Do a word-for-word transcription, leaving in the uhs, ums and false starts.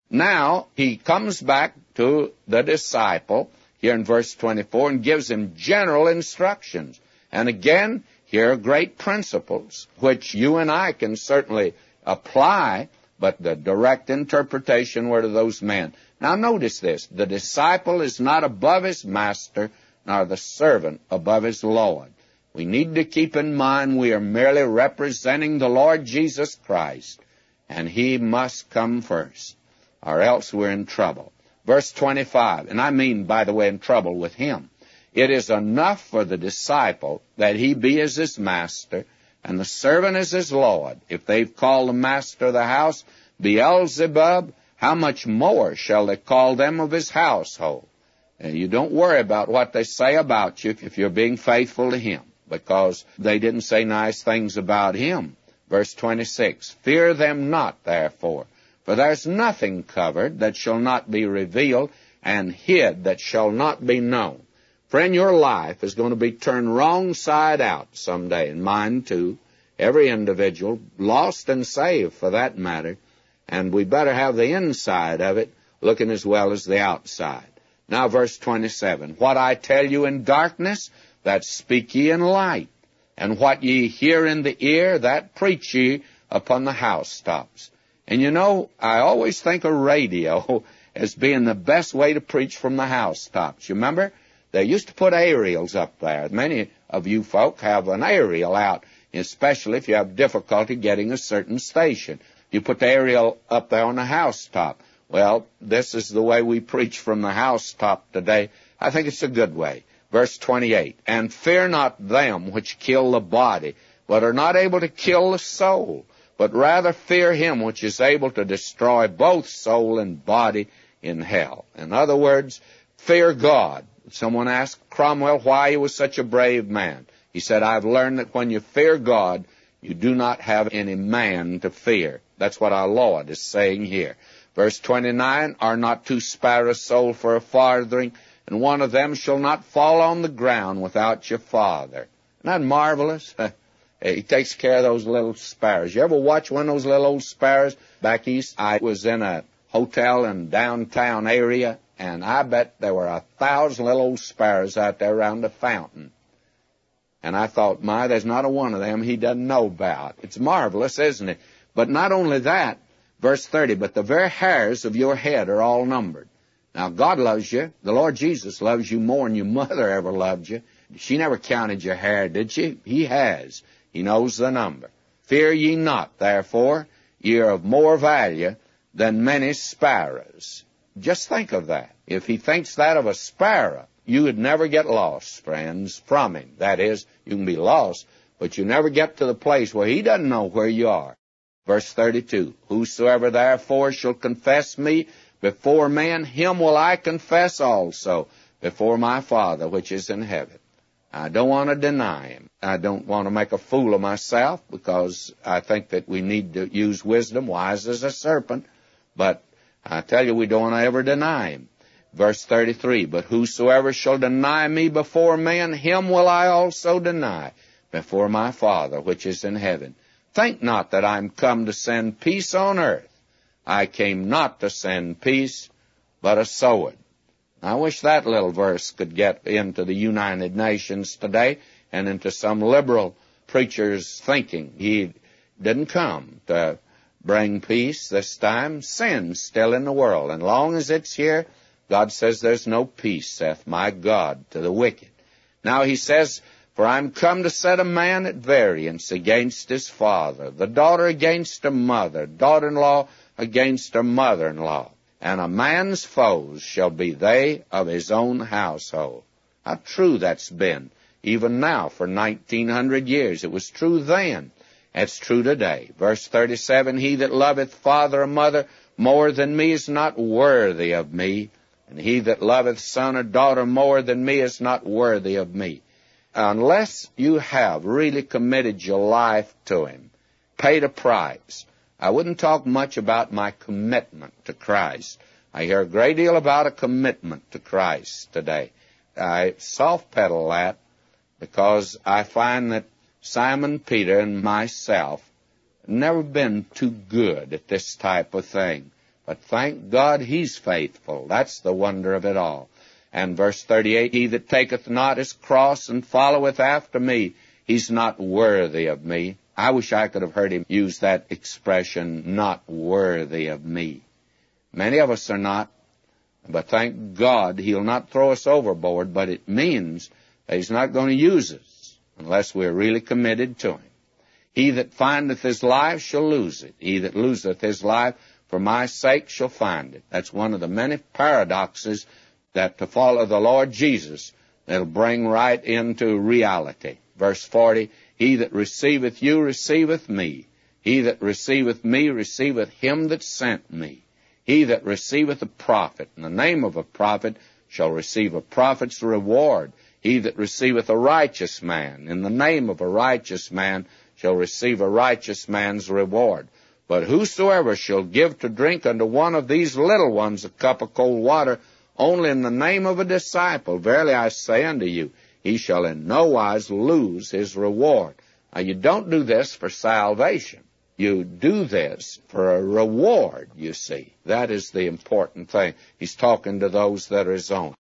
Now, he comes back to the disciple here in verse twenty-four and gives him general instructions. And again, here are great principles, which you and I can certainly apply, but the direct interpretation were to those men. Now notice this, the disciple is not above his master, nor the servant above his Lord. We need to keep in mind we are merely representing the Lord Jesus Christ, and he must come first, or else we're in trouble. Verse twenty-five, and I mean, by the way, in trouble with him. It is enough for the disciple that he be as his master, and the servant as his Lord. If they've called the master of the house Beelzebub, how much more shall they call them of his household? And you don't worry about what they say about you if you're being faithful to him, because they didn't say nice things about him. Verse twenty-six, fear them not, therefore, for there's nothing covered that shall not be revealed, and hid that shall not be known. Friend, your life is going to be turned wrong side out someday, and mine too. Every individual, lost and saved for that matter, and we better have the inside of it looking as well as the outside. Now verse twenty-seven, what I tell you in darkness, that speak ye in light, and what ye hear in the ear, that preach ye upon the housetops. And you know, I always think of radio as being the best way to preach from the housetops. You remember? They used to put aerials up there. Many of you folk have an aerial out, especially if you have difficulty getting a certain station. You put the aerial up there on the housetop. Well, this is the way we preach from the housetop today. I think it's a good way. Verse twenty-eight, and fear not them which kill the body, but are not able to kill the soul, but rather fear him which is able to destroy both soul and body in hell. In other words, fear God. Someone asked Cromwell why he was such a brave man. He said, I've learned that when you fear God, you do not have any man to fear. That's what our Lord is saying here. Verse twenty-nine, are not two sparrows sold for a farthing, and one of them shall not fall on the ground without your Father. Isn't that marvelous? He takes care of those little sparrows. You ever watch one of those little old sparrows? Back east, I was in a hotel in downtown area, and I bet there were a thousand little old sparrows out there around the fountain. And I thought, my, there's not a one of them he doesn't know about. It's marvelous, isn't it? But not only that, verse thirty, but the very hairs of your head are all numbered. Now, God loves you. The Lord Jesus loves you more than your mother ever loved you. She never counted your hair, did she? He has. He knows the number. Fear ye not, therefore, ye are of more value than many sparrows. Just think of that. If he thinks that of a sparrow, you would never get lost, friends, from him. That is, you can be lost, but you never get to the place where he doesn't know where you are. Verse thirty-two, whosoever therefore shall confess me before men, him will I confess also before my Father which is in heaven. I don't want to deny him. I don't want to make a fool of myself, because I think that we need to use wisdom, wise as a serpent. But I tell you, we don't want to ever deny him. Verse thirty-three, but whosoever shall deny me before men, him will I also deny before my Father which is in heaven. Think not that I am come to send peace on earth. I came not to send peace, but a sword. I wish that little verse could get into the United Nations today and into some liberal preacher's thinking. He didn't come to bring peace this time. Sin's still in the world, and long as it's here, God says there's no peace, saith my God, to the wicked. Now he says, for I'm come to set a man at variance against his father, the daughter against her mother, daughter-in-law against her mother-in-law. And a man's foes shall be they of his own household. How true that's been, even now for nineteen hundred years. It was true then. It's true today. Verse thirty-seven, he that loveth father or mother more than me is not worthy of me, and he that loveth son or daughter more than me is not worthy of me. Unless you have really committed your life to him, paid a price. I wouldn't talk much about my commitment to Christ. I hear a great deal about a commitment to Christ today. I soft-pedal that because I find that Simon Peter and myself have never been too good at this type of thing. But thank God He's faithful. That's the wonder of it all. And verse thirty-eight, he that taketh not his cross and followeth after me, he's not worthy of me. I wish I could have heard him use that expression, not worthy of me. Many of us are not, but thank God He'll not throw us overboard, but it means that He's not going to use us unless we're really committed to Him. He that findeth his life shall lose it. He that loseth his life for my sake shall find it. That's one of the many paradoxes that to follow the Lord Jesus that'll bring right into reality. Verse forty, he that receiveth you receiveth me. He that receiveth me receiveth him that sent me. He that receiveth a prophet in the name of a prophet shall receive a prophet's reward. He that receiveth a righteous man in the name of a righteous man shall receive a righteous man's reward. But whosoever shall give to drink unto one of these little ones a cup of cold water, only in the name of a disciple, verily I say unto you, he shall in no wise lose his reward. Now, you don't do this for salvation. You do this for a reward, you see. That is the important thing. He's talking to those that are his own.